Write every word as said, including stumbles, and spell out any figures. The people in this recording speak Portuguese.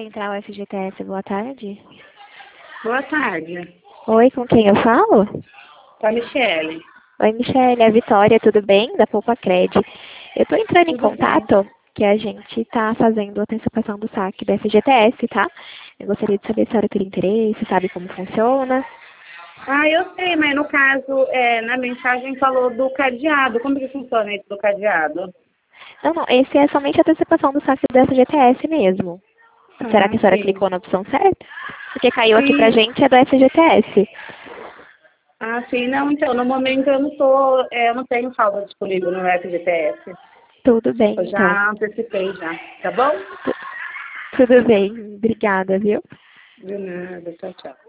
Central F G T S, boa tarde. Boa tarde. Oi, com quem eu falo? Com a Michele. Oi, Michele, é a Vitória, tudo bem? Da Poupa Cred. Eu tô entrando em Tudo bem. contato que a gente tá fazendo a antecipação do saque da F G T S, tá? Eu gostaria de saber se a senhora teria interesse, sabe como funciona. Ah, eu sei, mas no caso, é, na mensagem falou do cadeado. Como que funciona isso do cadeado? Não, não, esse é somente a antecipação do saque da F G T S mesmo. Será Ah, que a senhora sim. clicou na opção certa? Porque caiu aqui pra Sim. gente é do F G T S. Ah, sim. Não, então, no momento eu não tô, é, eu não tenho saldo disponível no F G T S. Tudo bem, Eu então. já antecipei já, tá bom? Tu- Tudo bem, obrigada, viu? De nada, tchau, tchau.